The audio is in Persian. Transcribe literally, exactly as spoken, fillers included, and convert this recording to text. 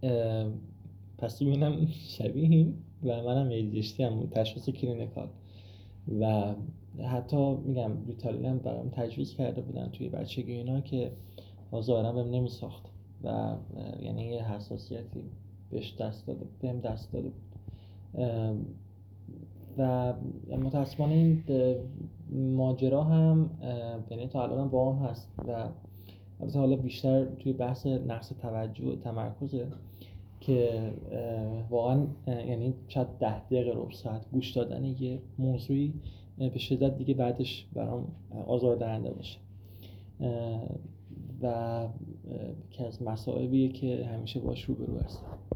پس ببینم شبیهیم و منم ای دی اچ دی هم تشخیص کلینیکال و حتی میگم ریتالین هم برام تجویز کرده بودن توی بچگی اینا که ظاهرا بهم نمیساخت و یعنی یه حساسیتی بهش دست داده بهم دست داده بود و متاسفانه این ماجرا هم یعنی تا الان با هم هست و البته حالا بیشتر توی بحث نقص توجه و تمرکزه که واقعا یعنی شاید ده دقیقه ربع ساعت گوش دادن یه موضوعی به شدت دیگه بعدش برام آزاردهنده باشه و که از مصائبیه که همیشه باش روبرو هستم.